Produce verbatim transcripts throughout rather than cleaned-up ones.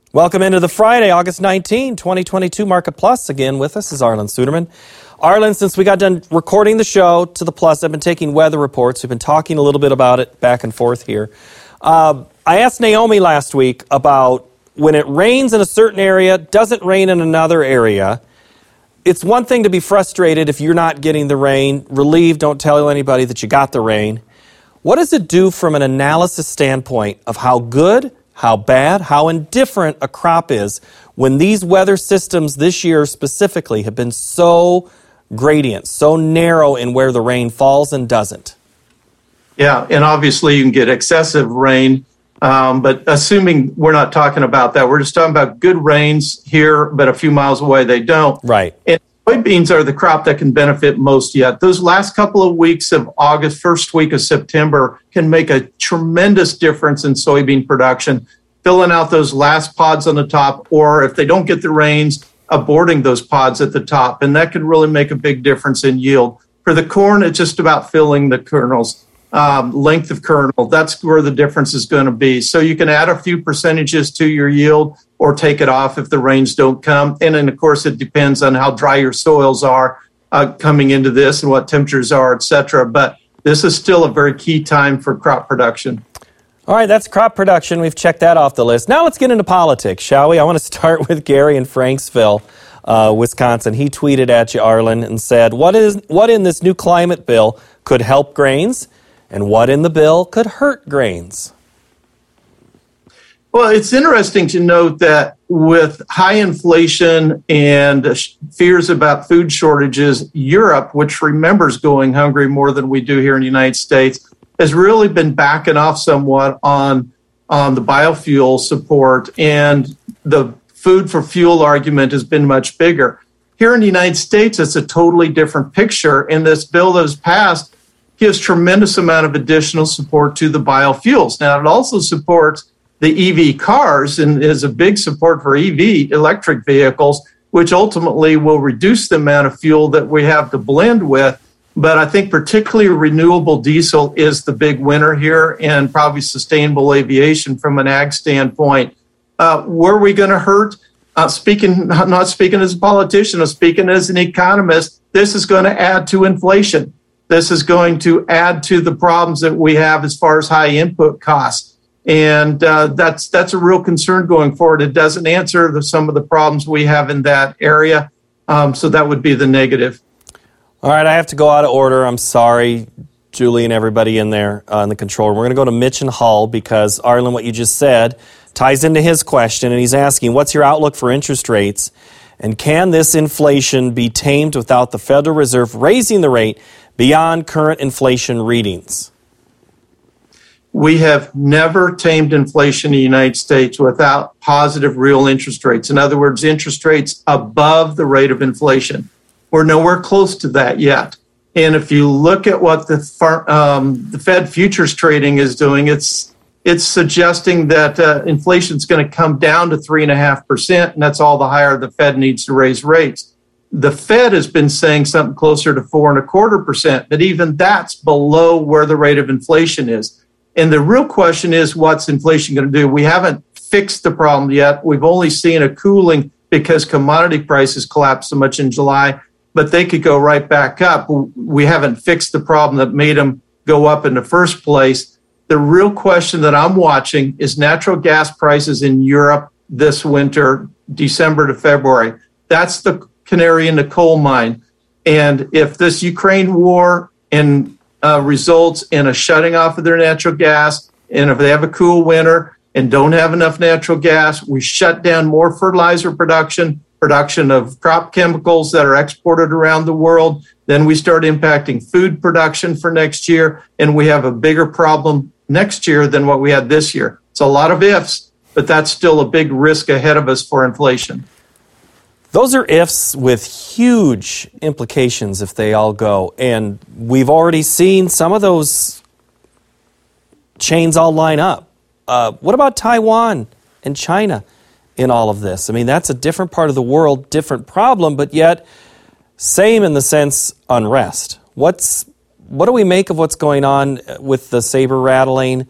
Welcome into the Friday, August nineteenth, twenty twenty-two Market Plus. Again, with us is Arlan Suderman. Arlan, since we got done recording the show to the Plus, I've been taking weather reports. We've been talking a little bit about it back and forth here. Uh, I asked Naomi last week about when it rains in a certain area, doesn't rain in another area. It's one thing to be frustrated if you're not getting the rain. Relieved, don't tell anybody that you got the rain. What does it do from an analysis standpoint of how good, how bad, how indifferent a crop is when these weather systems this year specifically have been so gradient, so narrow in where the rain falls and doesn't? Yeah, and obviously you can get excessive rain, um, but assuming we're not talking about that, we're just talking about good rains here, but a few miles away they don't. Right. And soybeans are the crop that can benefit most yet. Those last couple of weeks of August, first week of September can make a tremendous difference in soybean production, filling out those last pods on the top, or if they don't get the rains, aborting those pods at the top. And that can really make a big difference in yield. For the corn, it's just about filling the kernels, um, length of kernel. That's where the difference is going to be. So you can add a few percentages to your yield or take it off if the rains don't come. And then, of course, it depends on how dry your soils are uh, coming into this and what temperatures are, et cetera. But this is still a very key time for crop production. All right, that's crop production. We've checked that off the list. Now let's get into politics, shall we? I want to start with Gary in Franksville, uh, Wisconsin. He tweeted at you, Arlan, and said, what is what in this new climate bill could help grains, and what in the bill could hurt grains? Well, it's interesting to note that with high inflation and fears about food shortages, Europe, which remembers going hungry more than we do here in the United States, has really been backing off somewhat on, on the biofuel support, and the food for fuel argument has been much bigger. Here in the United States, it's a totally different picture, and this bill that was passed gives tremendous amount of additional support to the biofuels. Now, it also supports the E V cars and is a big support for E V, electric vehicles, which ultimately will reduce the amount of fuel that we have to blend with. But I think particularly renewable diesel is the big winner here, and probably sustainable aviation from an ag standpoint. Uh, where are we going to hurt? Uh, speaking, not speaking as a politician, I'm speaking as an economist, this is going to add to inflation. This is going to add to the problems that we have as far as high input costs. And uh, that's that's a real concern going forward. It doesn't answer the, some of the problems we have in that area. Um, so that would be the negative. All right, I have to go out of order. I'm sorry, Julie and everybody in there uh, in the control room. We're going to go to Mitch and Hull because, Arlan, what you just said ties into his question, and he's asking, what's your outlook for interest rates, and can this inflation be tamed without the Federal Reserve raising the rate beyond current inflation readings? We have never tamed inflation in the United States without positive real interest rates. In other words, interest rates above the rate of inflation. We're nowhere close to that yet. And if you look at what the um, the Fed futures trading is doing, it's it's suggesting that uh, inflation is going to come down to three and a half percent, and that's all the higher the Fed needs to raise rates. The Fed has been saying something closer to four and a quarter percent, but even that's below where the rate of inflation is. And the real question is, what's inflation going to do? We haven't fixed the problem yet. We've only seen a cooling because commodity prices collapsed so much in July, but they could go right back up. We haven't fixed the problem that made them go up in the first place. The real question that I'm watching is natural gas prices in Europe this winter, December to February. That's the canary in the coal mine. And if this Ukraine war and uh, results in a shutting off of their natural gas, and if they have a cool winter and don't have enough natural gas, we shut down more fertilizer production, production of crop chemicals that are exported around the world. Then we start impacting food production for next year, and we have a bigger problem next year than what we had this year. It's a lot of ifs, but that's still a big risk ahead of us for inflation. Those are ifs with huge implications if they all go. And we've already seen some of those chains all line up. Uh, what about Taiwan and China in all of this? I mean, that's a different part of the world, different problem, but yet same in the sense unrest. What's what do we make of what's going on with the saber rattling,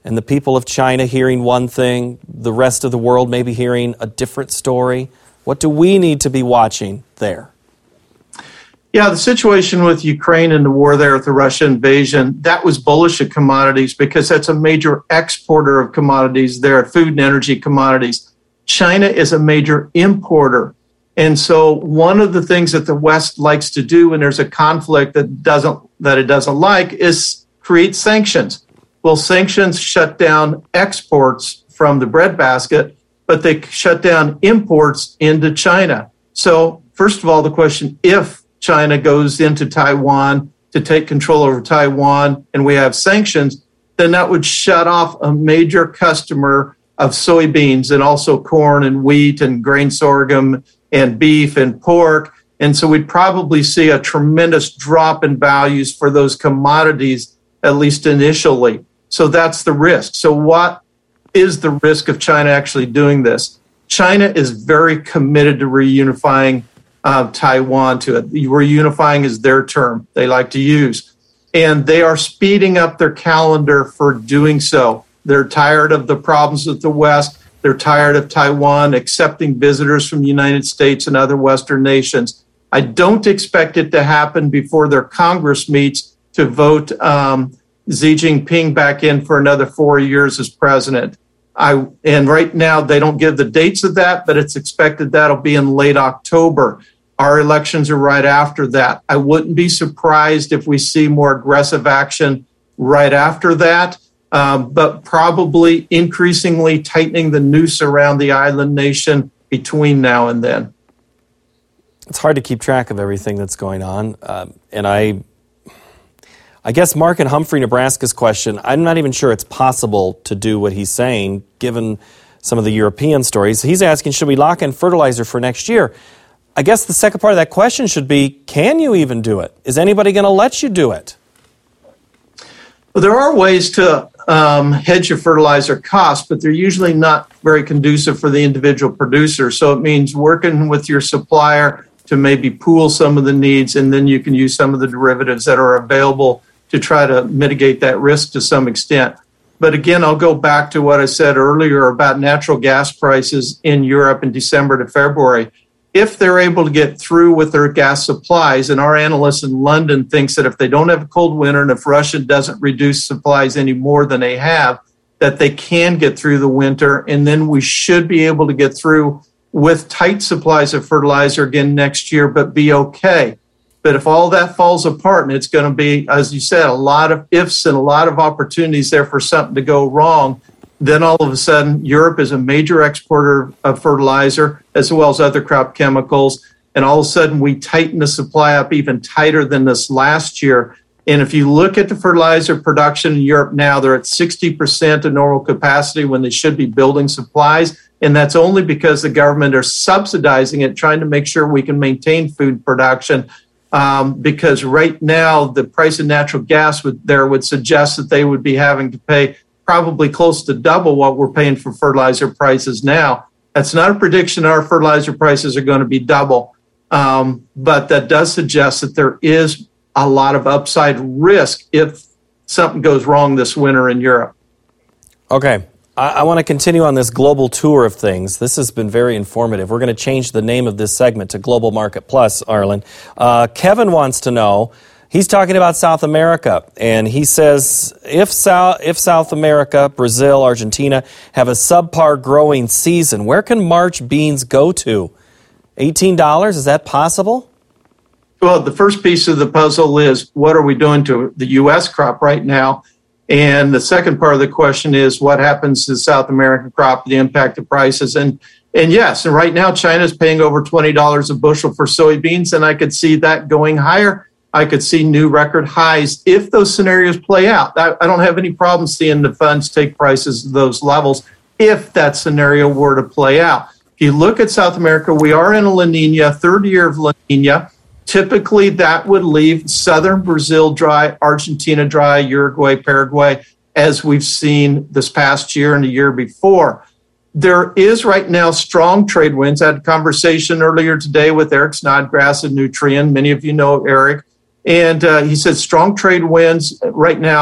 and the people of China hearing one thing, the rest of the world maybe hearing a different story? What do we need to be watching there? Yeah, the situation with Ukraine and the war there with the Russia invasion, that was bullish at commodities because that's a major exporter of commodities there, food and energy commodities. China is a major importer. And so one of the things that the West likes to do when there's a conflict that doesn't that it doesn't like is create sanctions. Well, sanctions shut down exports from the breadbasket, but they shut down imports into China. So first of all, the question, if China goes into Taiwan to take control over Taiwan and we have sanctions, then that would shut off a major customer of soybeans and also corn and wheat and grain sorghum and beef and pork. And so we'd probably see a tremendous drop in values for those commodities, at least initially. So that's the risk. So what is the risk of China actually doing this? China is very committed to reunifying uh, Taiwan to it. Reunifying is their term they like to use. And they are speeding up their calendar for doing so. They're tired of the problems with the West. They're tired of Taiwan accepting visitors from the United States and other Western nations. I don't expect it to happen before their Congress meets to vote um, Xi Jinping back in for another four years as president. I and right now they don't give the dates of that, but it's expected that'll be in late October. Our elections are right after that. I wouldn't be surprised if we see more aggressive action right after that, um, but probably increasingly tightening the noose around the island nation between now and then. It's hard to keep track of everything that's going on, uh, and I. I guess Mark in Humphrey, Nebraska's question, I'm not even sure it's possible to do what he's saying, given some of the European stories. He's asking, should we lock in fertilizer for next year? I guess the second part of that question should be, can you even do it? Is anybody going to let you do it? Well, there are ways to um, hedge your fertilizer costs, but they're usually not very conducive for the individual producer. So it means working with your supplier to maybe pool some of the needs, and then you can use some of the derivatives that are available to try to mitigate that risk to some extent. But again, I'll go back to what I said earlier about natural gas prices in Europe in December to February. If they're able to get through with their gas supplies, and our analyst in London thinks that if they don't have a cold winter and if Russia doesn't reduce supplies any more than they have, that they can get through the winter, and then we should be able to get through with tight supplies of fertilizer again next year, but be okay. But if all that falls apart, and it's going to be, as you said, a lot of ifs and a lot of opportunities there for something to go wrong, then all of a sudden Europe is a major exporter of fertilizer as well as other crop chemicals. And all of a sudden we tighten the supply up even tighter than this last year. And if you look at the fertilizer production in Europe now, they're at sixty percent of normal capacity when they should be building supplies. And that's only because the government are subsidizing it, trying to make sure we can maintain food production. Um, because right now, the price of natural gas would, there would suggest that they would be having to pay probably close to double what we're paying for fertilizer prices now. That's not a prediction our fertilizer prices are going to be double. Um, but that does suggest that there is a lot of upside risk if something goes wrong this winter in Europe. Okay. I, I want to continue on this global tour of things. This has been very informative. We're going to change the name of this segment to Global Market Plus, Arlen. Uh, Kevin wants to know, he's talking about South America, and he says if South, if South America, Brazil, Argentina have a subpar growing season, where can March beans go to? eighteen dollars, is that possible? Well, the first piece of the puzzle is what are we doing to the U S crop right now? And the second part of the question is what happens to the South American crop, the impact of prices. And and yes, and right now China's paying over twenty dollars a bushel for soybeans, and I could see that going higher. I could see new record highs if those scenarios play out. I, I don't have any problem seeing the funds take prices to those levels if that scenario were to play out. If you look at South America, we are in a La Nina, third year of La Nina. Typically, that would leave southern Brazil dry, Argentina dry, Uruguay, Paraguay, as we've seen this past year and the year before. There is right now strong trade winds. I had a conversation earlier today with Eric Snodgrass of Nutrien. Many of you know Eric. And uh, he said strong trade winds right now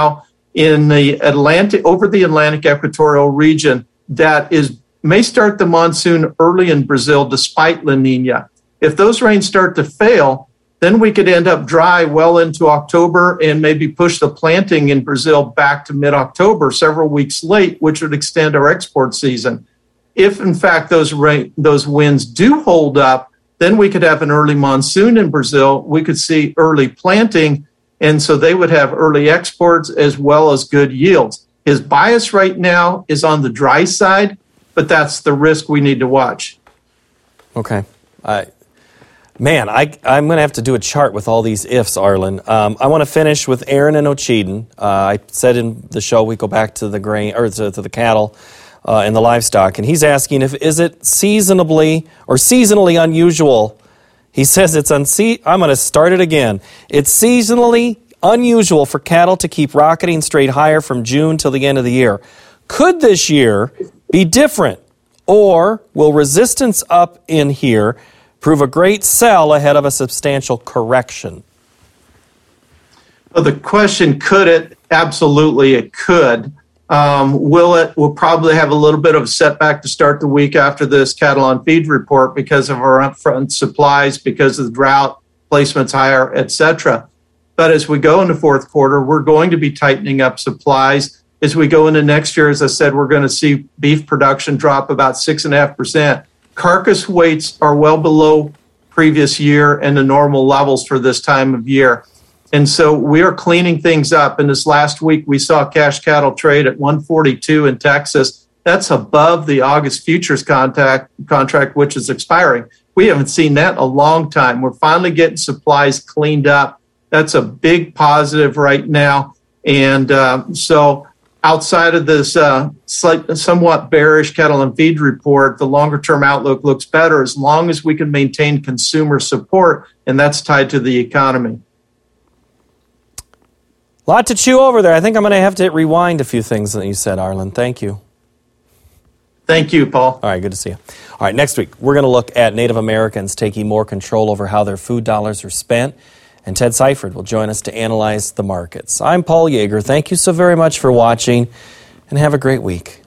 in the Atlantic, over the Atlantic equatorial region that is may start the monsoon early in Brazil despite La Nina. If those rains start to fail, then we could end up dry well into October and maybe push the planting in Brazil back to mid-October, several weeks late, which would extend our export season. If, in fact, those rain, those winds do hold up, then we could have an early monsoon in Brazil. We could see early planting, and so they would have early exports as well as good yields. His bias right now is on the dry side, but that's the risk we need to watch. Okay. I. Man, I, I'm going to have to do a chart with all these ifs, Arlen. Um, I want to finish with Aaron and Ocheyedan. Uh, I said in the show we go back to the grain or to, to the cattle uh, and the livestock, and he's asking if is it seasonably or seasonally unusual. He says it's unse- I'm going to start it again. It's seasonally unusual for cattle to keep rocketing straight higher from June till the end of the year. Could this year be different, or will resistance up in here prove a great sell ahead of a substantial correction? Well, the question, could it? Absolutely, it could. Um, will it? We'll probably have a little bit of a setback to start the week after this cattle on feed report because of our upfront supplies, because of the drought, placements higher, et cetera. But as we go into fourth quarter, we're going to be tightening up supplies. As we go into next year, as I said, we're going to see beef production drop about six and a half percent. Carcass weights are well below previous year and the normal levels for this time of year. And so we are cleaning things up. And this last week, we saw cash cattle trade at one forty-two in Texas. That's above the August futures contract, contract, which is expiring. We haven't seen that in a long time. We're finally getting supplies cleaned up. That's a big positive right now. And uh, so outside of this uh, slight, somewhat bearish cattle and feed report, the longer-term outlook looks better as long as we can maintain consumer support, and that's tied to the economy. A lot to chew over there. I think I'm going to have to rewind a few things that you said, Arlen. Thank you. Thank you, Paul. All right, good to see you. All right, next week, we're going to look at Native Americans taking more control over how their food dollars are spent. And Ted Seifert will join us to analyze the markets. I'm Paul Yeager. Thank you so very much for watching, and have a great week.